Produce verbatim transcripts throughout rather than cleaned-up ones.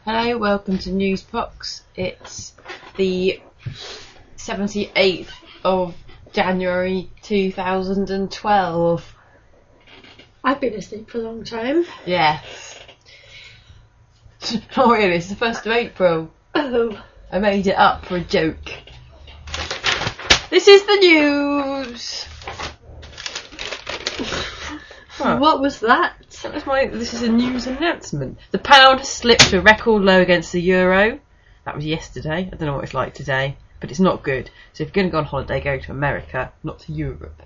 Hello, welcome to Newsbox. It's the seventy-eighth of January two thousand twelve. I've been asleep for a long time. Yes. Not really, it's the first of April. Oh. I made it up for a joke. This is the news! What? What was that? That was my, this is a news announcement. The pound has slipped to a record low against the euro. That was yesterday. I don't know what it's like today, but it's not good. So if you're going to go on holiday, go to America, not to Europe.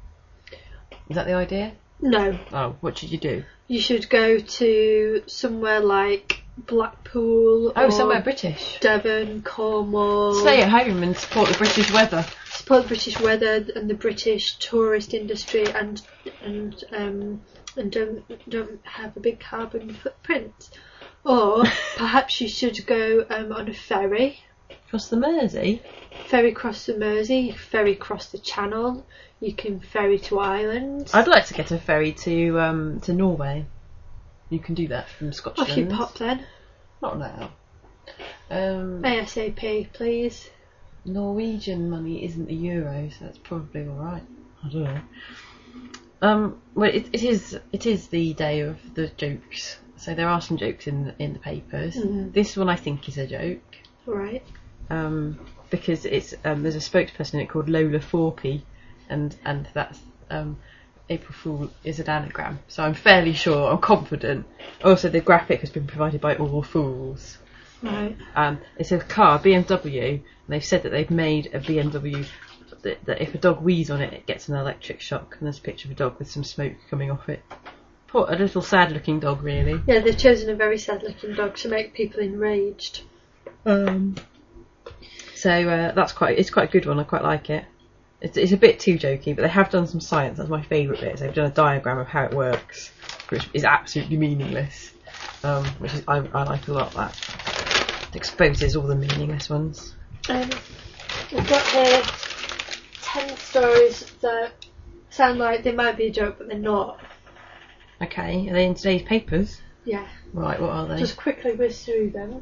Is that the idea? No. Oh, what should you do? You should go to somewhere like Blackpool Oh, or somewhere British. Devon, Cornwall. Stay at home and support the British weather. Support the British weather and the British tourist industry, and and um and don't don't have a big carbon footprint. Or perhaps you should go um on a ferry. Across the Mersey? Ferry across the Mersey, ferry across the Channel. You can ferry to Ireland. I'd like to get a ferry to um to Norway. You can do that from Scotland. Off you pop then. Not now. Um, ASAP, please. Norwegian money isn't the euro, so that's probably all right. I don't know. Um, well, it, it is it is the day of the jokes. So there are some jokes in the, in the papers. Mm-hmm. This one I think is a joke. Right. Um, because it's um, there's a spokesperson in it called Lola Forpy, and and that's um, April Fool is an anagram. So I'm fairly sure, I'm confident. Also, the graphic has been provided by All Fools. Right. Um, it's a car, B M W, and they've said that they've made a B M W that, that if a dog wheezes on it, it gets an electric shock. And there's a picture of a dog with some smoke coming off it. Poor, a little sad-looking dog, really. Yeah, they've chosen a very sad-looking dog to make people enraged. Um. So uh, that's quite. It's quite a good one. I quite like it. It's, it's a bit too jokey, but they have done some science. That's my favourite bit. So they've done a diagram of how it works, which is absolutely meaningless. Um, which is I, I like a lot. That it exposes all the meaningless ones. Um, we've got here ten stories that sound like they might be a joke, but they're not. Okay, are they in today's papers? Yeah. Right, what are they? Just quickly whiz through them.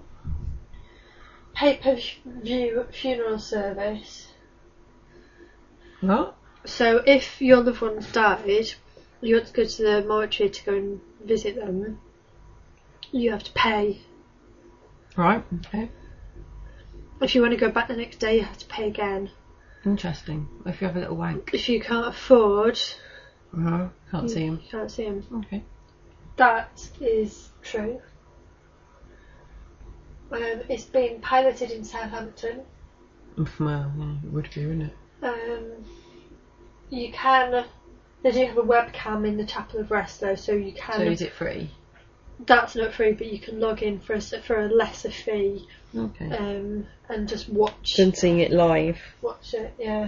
Pay-per-view funeral service. What? So if your loved one's died, you want to go to the mortuary to go and visit them, you have to pay. Right, okay. If you want to go back the next day, you have to pay again. Interesting. If you have a little wank. If you can't afford, Uh-huh. Can't you, see him. you can't see them. Okay. That is true. Um, it's being piloted in Southampton. Well, yeah, it would be, wouldn't it? Um, you can. They do have a webcam in the Chapel of Rest though, so you can. So is it free? That's not free, but you can log in for a for a lesser fee. Okay. Um, and just watch. Than seeing it live. Watch it, yeah.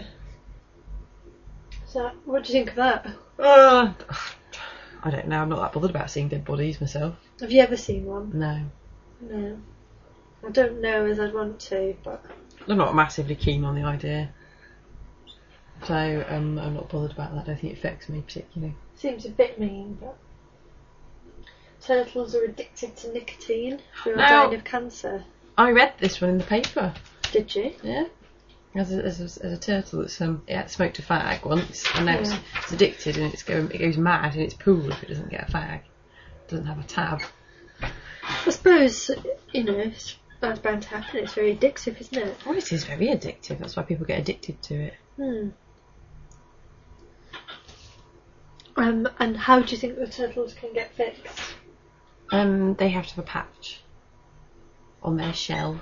So, what do you think of that? Uh, I don't know. I'm not that bothered about seeing dead bodies myself. Have you ever seen one? No. No. I don't know as I'd want to, but I'm not massively keen on the idea. So um, I'm not bothered about that. I don't think it affects me particularly. seems a bit mean. But turtles are addicted to nicotine who are Now- dying of cancer. I read this one in the paper. Did you? Yeah. As a, as a, as a turtle that's um, it had smoked a fag once, and now it's, Yeah. it's addicted and it's going, it goes mad in its pool if it doesn't get a fag. It doesn't have a tab. I suppose, you know, it's, that's bound to happen. It's very addictive, isn't it? Well, it is very addictive. That's why people get addicted to it. Hmm. Um, and how do you think the turtles can get fixed? Um, they have to have a patch on their shell,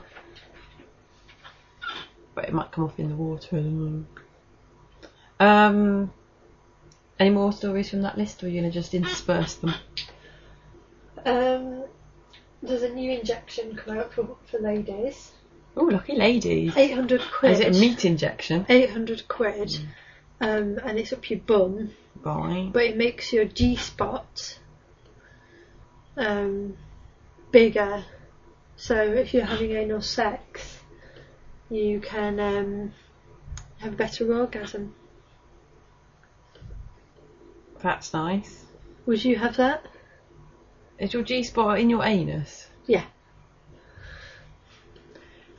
but it might come off in the water. I don't know. Um, any more stories from that list, or are you going to just intersperse them? Um, there's a new injection come out for for ladies. Oh, lucky ladies! Eight hundred quid. Is it a meat injection? Eight hundred quid. Mm. Um, and it's up your bum, Right. but it makes your G spot um bigger. So if you're having anal sex, you can um have a better orgasm. That's nice. Would you have that? Is your G spot in your anus? Yeah.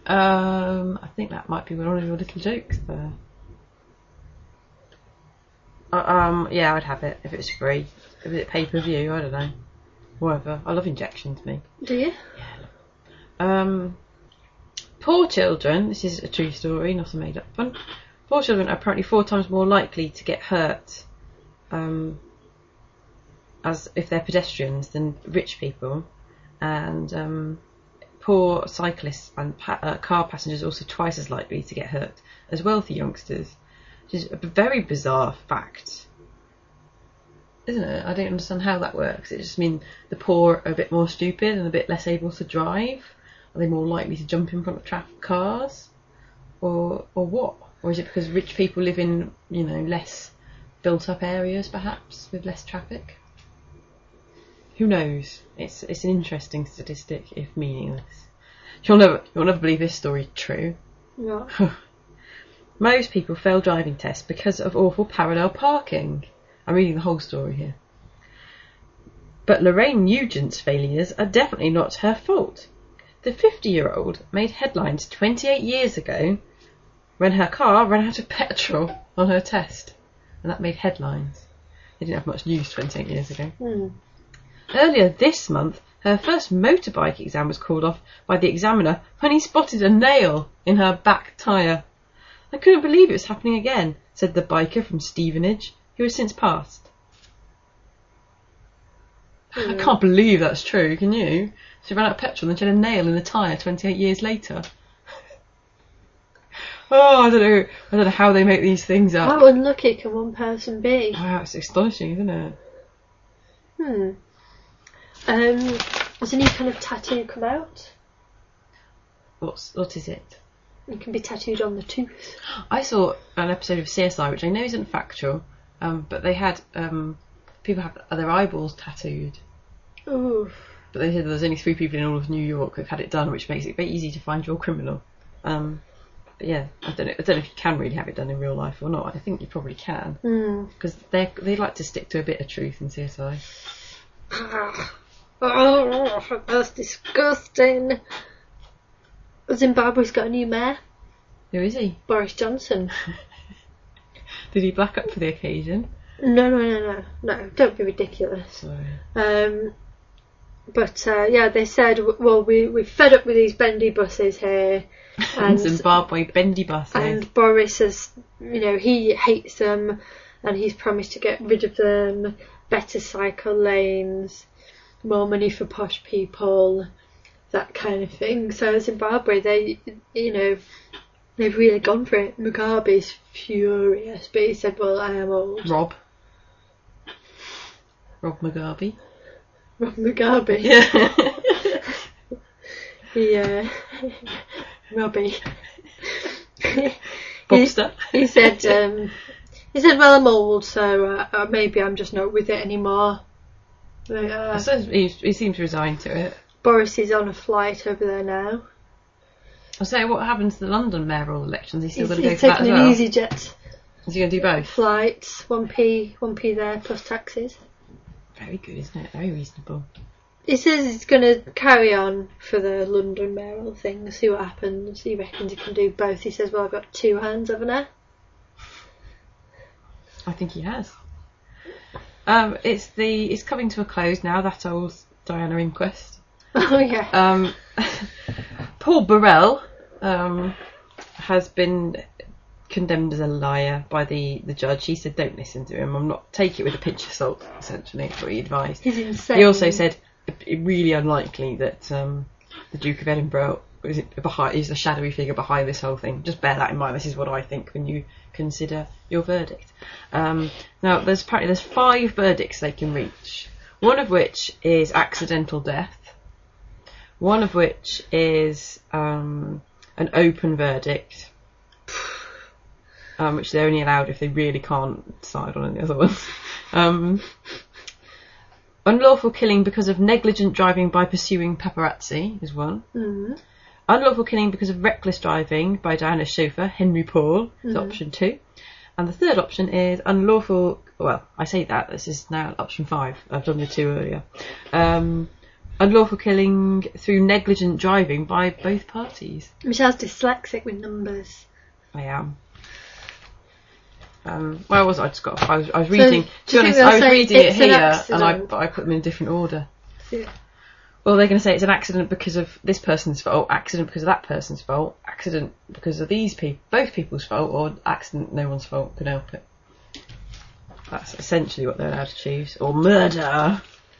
Um, I think that might be one of your little jokes there. Uh, um, yeah, I'd have it if it was free. If it's pay per view, I don't know. Whatever. I love injections, me. Do you? Yeah. Um, poor children. This is a true story, not a made-up one. Poor children are apparently four times more likely to get hurt, um, as if they're pedestrians than rich people, and um, poor cyclists and pa- uh, car passengers are also twice as likely to get hurt as wealthy youngsters. Which is a very bizarre fact, isn't it? I don't understand how that works. It just means the poor are a bit more stupid and a bit less able to drive. Are they more likely to jump in front of traffic cars, or or what? Or is it because rich people live in, you know, less built-up areas, perhaps, with less traffic? Who knows? It's it's an interesting statistic, if meaningless. You'll never you'll never believe this story true. What? Most people fail driving tests because of awful parallel parking. I'm reading the whole story here. But Lorraine Nugent's failures are definitely not her fault. The fifty-year-old made headlines twenty-eight years ago when her car ran out of petrol on her test. And that made headlines. They didn't have much news twenty-eight years ago. Hmm. Earlier this month, her first motorbike exam was called off by the examiner when he spotted a nail in her back tyre. I couldn't believe it was happening again, said the biker from Stevenage, who has since passed. Mm. I can't believe that's true, can you? She ran out of petrol and she had a nail in the tyre twenty-eight years later. Oh, I don't know. I don't know how they make these things up. How unlucky can one person be? Wow, it's astonishing, isn't it? Hmm. Um, has a new kind of tattoo come out? What's what is it? It can be tattooed on the tooth. I saw an episode of C S I, which I know isn't factual, um, but they had um, people have their eyeballs tattooed. Ooh. But they said there's only three people in all of New York who've had it done, which makes it very easy to find your criminal. Um, but yeah, I don't know. I don't know if you can really have it done in real life or not. I think you probably can, because mm. they they like to stick to a bit of truth in C S I. Oh, that's disgusting. Zimbabwe's got a new mayor. Who is he? Boris Johnson. Did he black up for the occasion? No, no, no, no, no. Don't be ridiculous. Sorry. Um, but uh, yeah, they said, well, we we fed up with these bendy buses here. And Zimbabwe bendy buses. And Boris says, you know, he hates them, and he's promised to get rid of them. Better cycle lanes, more money for posh people. That kind of thing. So Zimbabwe, they, you know, they've really gone for it. Mugabe's furious, but he said, well, I am old. Rob. Rob Mugabe. Rob Mugabe. Yeah. Yeah. Robbie. Bobster. He, he said, um, he said, well, I'm old, so uh, uh, maybe I'm just not with it anymore. But, uh, so he, he seems resigned to it. Boris is on a flight over there now. I'll say, what happens to the London mayoral elections? He's still He's, going to go he's for that as taking well? an EasyJet. Is he going to do both? Flights, one p, one p there plus taxes. Very good, isn't it? Very reasonable. He says he's going to carry on for the London mayoral thing, see what happens. He reckons he can do both. He says, well, I've got two hands, haven't I? I think he has. Um, it's the it's coming to a close now, that old Diana inquest. Oh, yeah. Um, Paul Burrell um, has been condemned as a liar by the, the judge. He said, don't listen to him. I'm not, take it with a pinch of salt, essentially. That's what he advised. He's insane. He also said, it really unlikely that um, the Duke of Edinburgh is, it behind, is the shadowy figure behind this whole thing. Just bear that in mind. This is what I think when you consider your verdict. Um, now, there's apparently there's five verdicts they can reach. One of which is accidental death. One of which is um, an open verdict, um, which they're only allowed if they really can't decide on any other ones. Um, unlawful killing because of negligent driving by pursuing paparazzi is one. Mm-hmm. Unlawful killing because of reckless driving by Diana's chauffeur, Henry Paul, is Mm-hmm. option two. And the third option is unlawful, well, I say that, this is now option five. I've done the two earlier. Um, unlawful killing through negligent driving by both parties. Michelle's dyslexic with numbers. I am. Um, where was I? I just got. I was, I was So, reading. do To you be honest, think I was they'll say reading it it's an here, and I, accident? but I put them in a different order. Yeah. Well, they're going to say it's an accident because of this person's fault, accident because of that person's fault, accident because of these people, both people's fault, or accident no one's fault, can help it. That's essentially what they're allowed to choose. Or murder.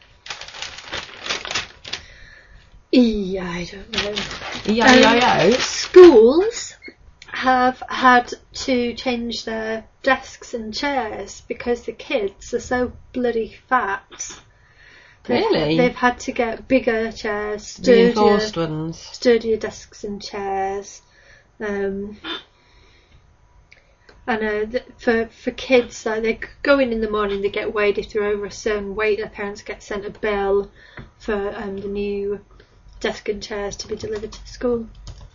E, I don't know. E I E I O. Um, schools have had to change their desks and chairs because the kids are so bloody fat. They've, Really? They've had to get bigger chairs, sturdier, Reinforced ones. sturdier desks and chairs. Um, and uh, th- for for kids, like they go in in the morning, they get weighed. If they're over a certain weight, their parents get sent a bill for um, the new desk and chairs to be delivered to the school.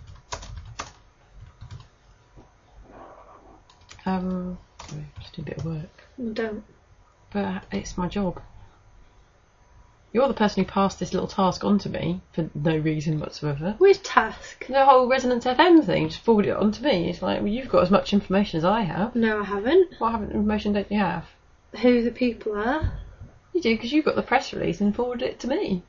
Um, sorry, just do a bit of work. I don't. But it's my job. You're the person who passed this little task on to me for no reason whatsoever. Which task? The whole Resonance F M thing, just forwarded it on to me. It's like, well, you've got as much information as I have. No, I haven't. What haven't- information don't you have? Who the people are? You do, because you got the press release and forwarded it to me.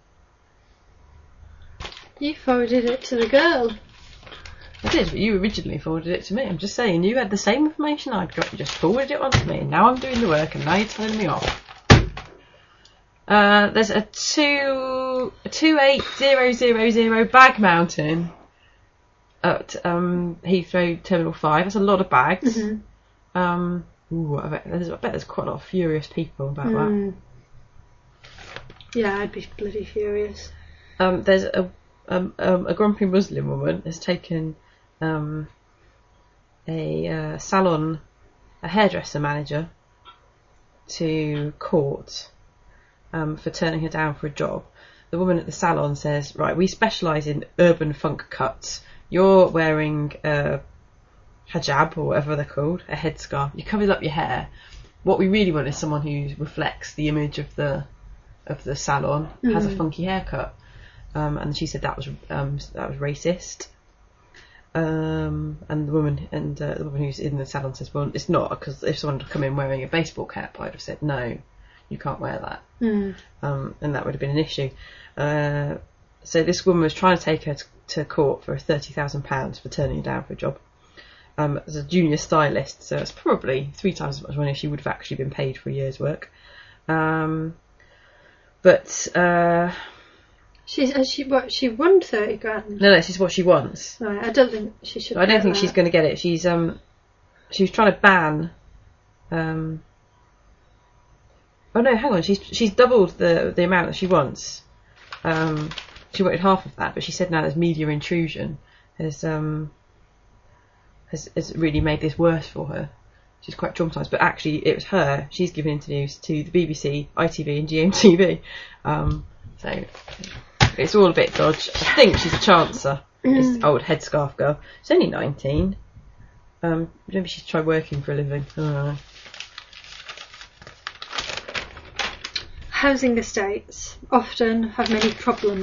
You forwarded it to the girl. I did, but you originally forwarded it to me. I'm just saying, you had the same information I'd got. You just forwarded it on to me, and now I'm doing the work, and now you're telling me off. Uh, there's a two a two eight zero zero zero bag mountain at um, Heathrow Terminal Five. That's a lot of bags. Mm-hmm. Um, ooh, I bet there's I bet there's quite a lot of furious people about Mm. Yeah, I'd be bloody furious. that. Um, there's a um, um, a grumpy Muslim woman has taken um, a uh, salon, a hairdresser manager, to court. Um, for turning her down for a job. The woman at the salon says, right, we specialise in urban funk cuts. You're wearing a hijab, or whatever they're called, a headscarf. You cover up your hair. What we really want is someone who reflects the image of the of the salon, mm. has a funky haircut. Um, and she said that was um, that was racist. Um, and the woman and uh, the woman who's in the salon says, well, it's not, because if someone had come in wearing a baseball cap, I'd have said no. You can't wear that. Mm. Um, and that would have been an issue. Uh, so this woman was trying to take her to, to court for thirty thousand pounds for turning her down for a job. Um, as a junior stylist, so it's probably three times as much money as she would have actually been paid for a year's work. Um, but uh, she's has she what she won thirty grand. No, no, this is what she wants. Right, I don't think she should. I don't think that. she's going to get it. She's um, she was trying to ban. Um, Oh no, hang on. She's she's doubled the the amount that she wants. Um, she wanted half of that, but she said now there's media intrusion has um has has really made this worse for her. She's quite traumatised. But actually, it was her. She's given interviews to the B B C, I T V, and G M T V. Um, so it's all a bit dodge. I think she's a chancer. This old headscarf girl. She's only nineteen. Um, maybe she's tried working for a living. I don't know. Housing estates often have many problems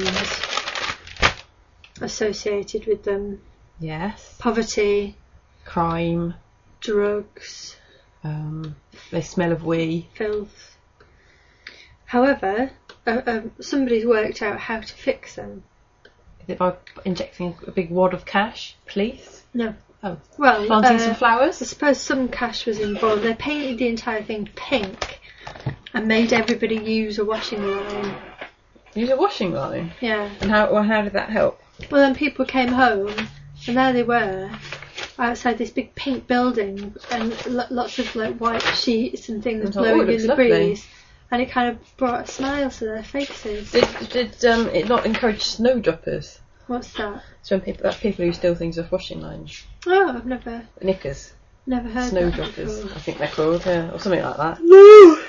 associated with them. Yes. Poverty, crime, drugs, um, they smell of wee, filth. However, uh, um, somebody's worked out how to fix them. Is it by injecting a big wad of cash, please? No. Oh, well, planting uh, some flowers? I suppose some cash was involved. They painted the entire thing pink and made everybody use a washing line. Use a washing line? Yeah. And how well, how did that help? Well, then people came home and there they were outside this big pink building and l- lots of like white sheets and things thought, blowing oh, in the lovely. breeze, and it kind of brought a smile to their faces. Did did um, it not encourage snowdroppers? What's that? So when people that's people who steal things off washing lines. Oh, I've never Knickers. never heard Snowdroppers, that before. I think they're called, yeah, or something like that. No.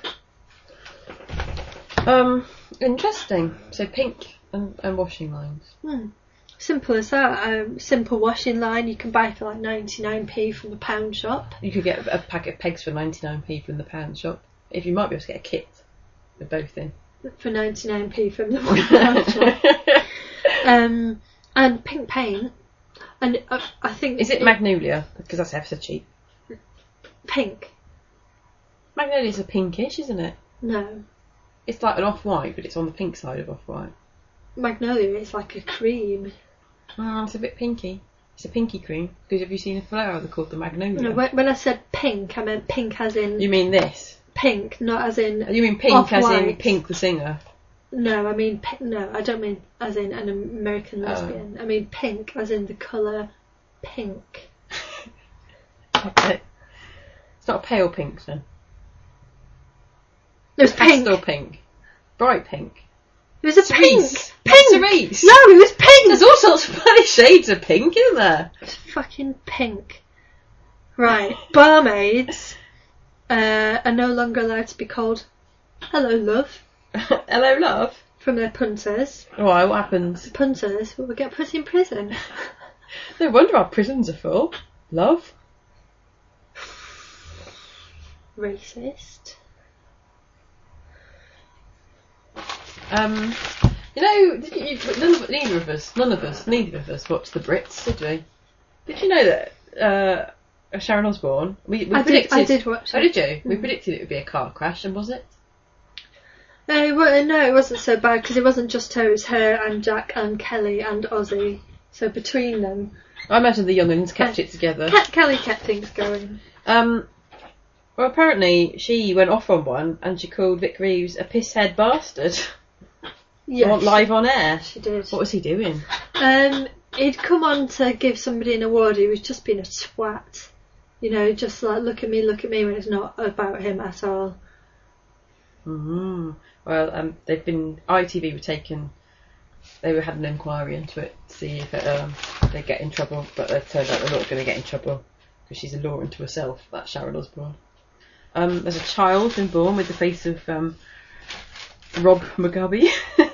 Um, interesting. So pink and, and washing lines. Hmm. Simple as that. Um, simple washing line you can buy for like ninety-nine p from the pound shop. You could get a packet of pegs for ninety-nine p from the pound shop. If you might be able to get a kit with both in. for ninety-nine p from the voucher. um, and pink paint. And uh, I think... Is it, it Magnolia? Because that's ever so cheap. Pink. Magnolia's a pinkish, isn't it? No. It's like an off-white, but it's on the pink side of off-white. Magnolia is like a cream. Mm, it's a bit pinky. It's a pinky cream. Because have you seen a flower they're called the Magnolia? No, when, when I said pink, I meant pink as in... You mean this? Pink, not as in... You mean pink off-white. as in Pink the singer? No, I mean... Pi- no, I don't mean as in an American lesbian. Oh. I mean pink as in the colour pink. Okay. It's not a pale pink, then? It was pink. Pastel pink. Bright pink. It was a Cerise. pink. Pink. Cerise. No, it was pink. There's all sorts of funny shades of pink, isn't there? It's fucking pink. Right. Barmaids uh, are no longer allowed to be called "Hello, love." Hello, love. From their punters. Why? What happens? Punters will get put in prison. No wonder our prisons are full. Love. Racist. Um, you know, did you, none of, neither of us, none of us, neither of us watched the Brits, did we? Did you know that uh, Sharon Osbourne? We, we I predicted. did. I did watch it. Oh, did you? Mm. We Mm. predicted it would be a car crash, and was it? No, well, no, it wasn't so bad because it wasn't just her. It was her and Jack and Kelly and Ozzy. So between them, I imagine the young'uns kept it together. Ke- Kelly kept things going. Um. Well, apparently she went off on one, and she called Vic Reeves a pisshead bastard. Yes, live on air. She did. What was he doing? Um, he'd come on to give somebody an award. He was just being a twat. You know, just like, look at me, look at me, when it's not about him at all. Mm-hmm. Well, um, they've been I T V were taken. They were had an inquiry into it to see if it, um, they get in trouble, but it turned out they're not going to get in trouble because she's a law unto herself. That's Sharon Osbourne. Um, there's a child been born with the face of um, Rob Mugabe.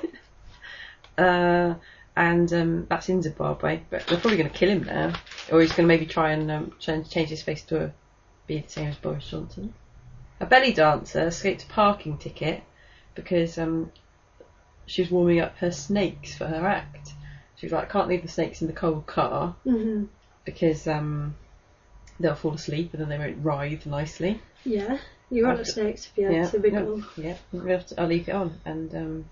uh, and um, that's in Zimbabwe, but they're probably going to kill him now, or he's going to maybe try and um, change, change his face to be the same as Boris Johnson. A belly dancer escaped a parking ticket because um, she was warming up her snakes for her act. She was like, I can't leave the snakes in the cold car mm-hmm. because um, they'll fall asleep and then they won't writhe nicely. Yeah. You want the snakes if you had yeah, to be no, yeah, we'll have to, I'll leave it on. And um,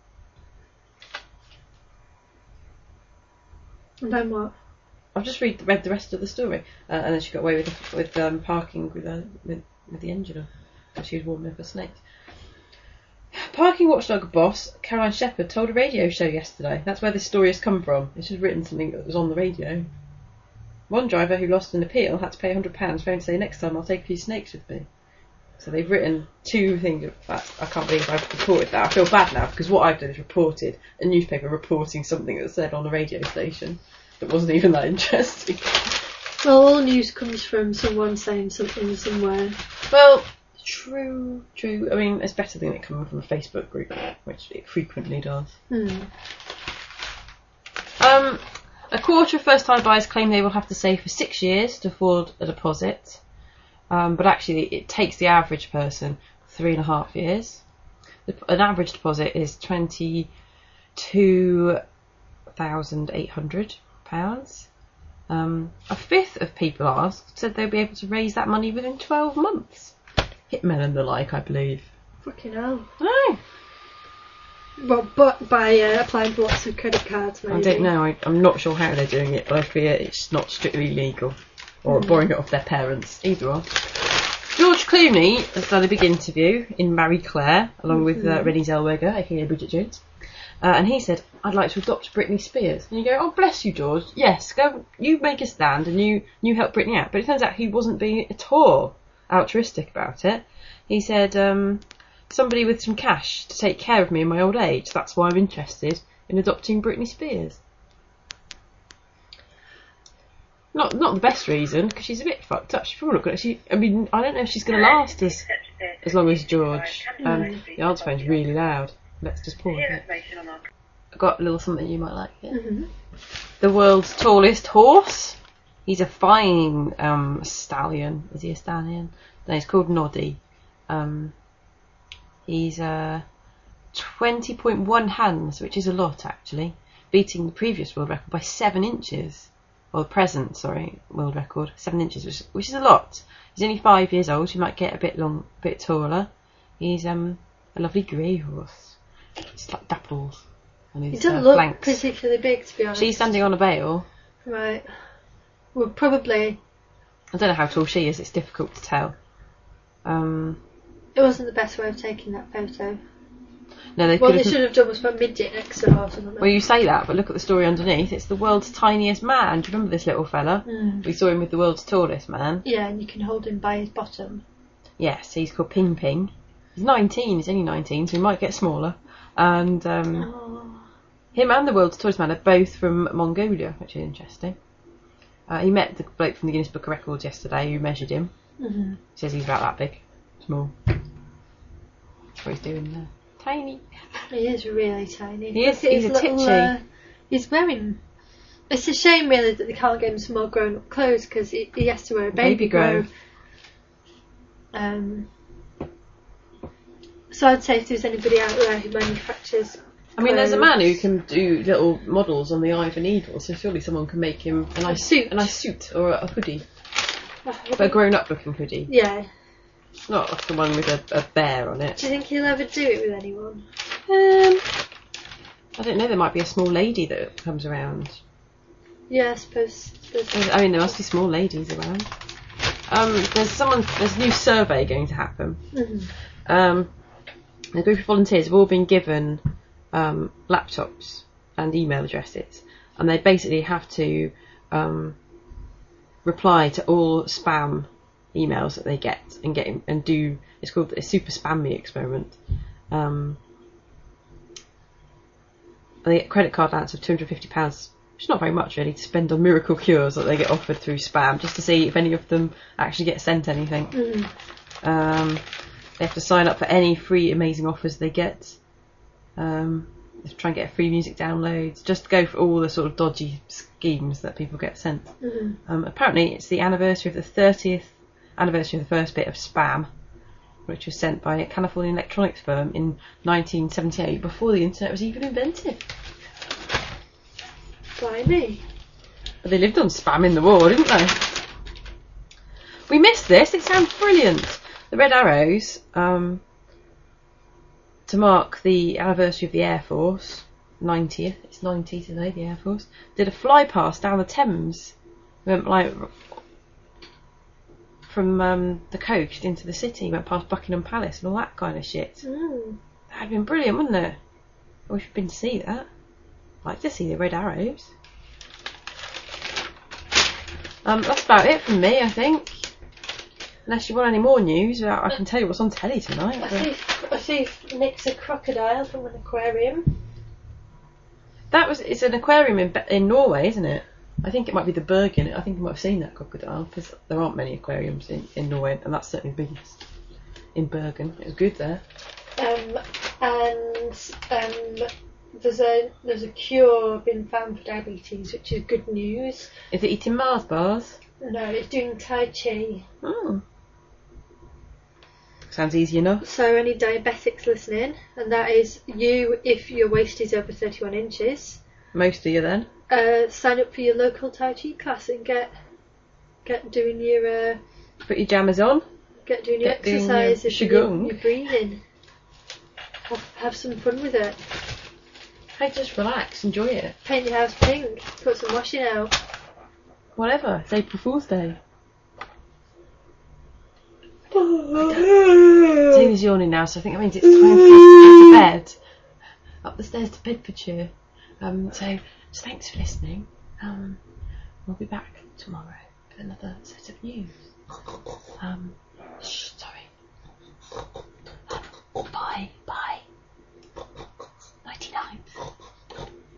and then what? I've just read read the rest of the story, uh, and then she got away with with um, parking with, uh, with with the engine on, because she was warming up her snakes. Parking watchdog boss Caroline Shepherd told a radio show yesterday. That's where this story has come from. It's just written something that was on the radio. One driver who lost an appeal had to pay one hundred pounds phone to say, next time I'll take a few snakes with me. So they've written two things. That I can't believe I've reported that. I feel bad now because what I've done is reported a newspaper reporting something that said on a radio station that wasn't even that interesting. Well, all news comes from someone saying something somewhere. Well, true, true. I mean, it's better than it coming from a Facebook group, which it frequently does. Hmm. Um, a quarter of first-time buyers claim they will have to save for six years to afford a deposit. Um, but actually, it takes the average person three and a half years. The, an average deposit is twenty-two thousand eight hundred pounds. Um, a fifth of people asked said they'll be able to raise that money within twelve months. Hitmen and the like, I believe. Fucking hell. Oh. Well, but by uh, applying for lots of credit cards, maybe. I don't know. I, I'm not sure how they're doing it, but I fear it's not strictly legal. Or Mm. borrowing it off their parents. Either or. George Clooney has done a big interview in Marie Claire, along with uh, Mhm. Renée Zellweger, aka Bridget Jones. Uh, and he said, I'd like to adopt Britney Spears. And you go, oh, bless you, George. Yes, go. You make a stand and you, you help Britney out. But it turns out he wasn't being at all altruistic about it. He said, um, somebody with some cash to take care of me in my old age. That's why I'm interested in adopting Britney Spears. Not not the best reason, because she's a bit fucked up. She's probably not going to... She, I mean, I don't know if she's going to last as, as long as George. Um, the answer phone's really loud. Let's just pause it. I've got a little something you might like here. Mm-hmm. The world's tallest horse. He's a fine um, stallion. Is he a stallion? No, he's called Noddy. Um, he's uh, twenty point one hands, which is a lot actually, beating the previous world record by seven inches. Or the present, sorry, world record, seven inches, which, which is a lot. He's only five years old. He might get a bit long, a bit taller. He's um a lovely grey horse. It's like dapples on his He doesn't uh, look flanks. particularly big, to be honest. She's standing on a bale. Right. Well, probably. I don't know how tall she is. It's difficult to tell. Um, It wasn't the best way of taking that photo. no, they What could they have. should have done was put midget next to her or something. Well, you say that, but look at the story underneath. It's the world's tiniest man. Do you remember this little fella? Mm. We saw him with the world's tallest man. Yeah, and you can hold him by his bottom. Yes, he's called Ping Ping. He's nineteen. He's only nineteen, so he might get smaller. And um, Oh. him and the world's tallest man are both from Mongolia, which is interesting. Uh, he met the bloke from the Guinness Book of Records yesterday who measured him. Mm-hmm. Says he's about that big. Small. That's what he's doing there. Tiny. He is really tiny. He is- Look at he's his a little, titchy. uh, he's wearing... It's a shame, really, that they can't get him some more grown-up clothes, because he, he has to wear a baby, Baby grow. grow. Um, so I'd say if there's anybody out there who manufactures... I mean, there's a man who clothes- can do little models on the eye of a needle, so surely someone can make him a nice suit. a nice suit or a hoodie, Oh, but a grown-up looking hoodie, yeah. not like the one with a, a bear on it. Do you think he'll ever do it with anyone? Um, I don't know. There might be a small lady that comes around. Yeah, I suppose. There's... There's- I mean, there must be small ladies around. Um, there's someone. There's a new survey going to happen. Mhm. Um, a group of volunteers have all been given um, laptops and email addresses, and they basically have to um, reply to all spam emails that they get and get and do. It's called a super spam me experiment. Um, they get a credit card balance of two hundred fifty pounds, which is not very much really, to spend on miracle cures that they get offered through spam, just to see if any of them actually get sent anything. Mhm. Um, they have to sign up for any free amazing offers they get. Um, they try and get free music downloads, just go for all the sort of dodgy schemes that people get sent. Mhm. Um, apparently it's the anniversary of the thirtieth anniversary of the first bit of spam, which was sent by a Californian electronics firm in nineteen seventy-eight, before the internet was even invented. Blimey. But they lived on spam in the war, didn't they? We missed this. It sounds brilliant. The Red Arrows, um, to mark the anniversary of the Air Force, ninetieth, it's ninety today, the Air Force, did a fly past down the Thames. Went like from um, the coast into the city, went past Buckingham Palace and all that kind of shit. Mm. That'd been brilliant, wouldn't it? I wish we'd been to see that. I'd like to see the Red Arrows. Um, that's about it from me, I think. Unless you want any more news, I can tell you what's on telly tonight. I but- see, I see Nick's a crocodile from an aquarium. That was it's an aquarium in Be- in Norway, isn't it? I think it might be the Bergen. I think you might have seen that crocodile, because there aren't many aquariums in, in Norway, and that's certainly the biggest in Bergen. It was good there. Um, and um, there's a there's a cure been found for diabetes, which is good news. Is it eating Mars bars? No, it's doing Tai Chi. Oh. Sounds easy enough. So any diabetics listening, and that is you if your waist is over thirty-one inches, Most of you then. uh, sign up for your local Tai Chi class and get get doing your uh, Put your jammers on. get doing your Get doing your exercises, and your, qigong. your breathing. Have, have some fun with it. Hey, just relax, enjoy it. Paint your house pink. Put some washing out. Whatever. It's April Fool's Day. Tina's yawning now, so I think that means it's time for us to go to bed. Up the stairs to Bedfordshire. Um, so, just thanks for listening. Um, we'll be back tomorrow with another set of news. Um, shh.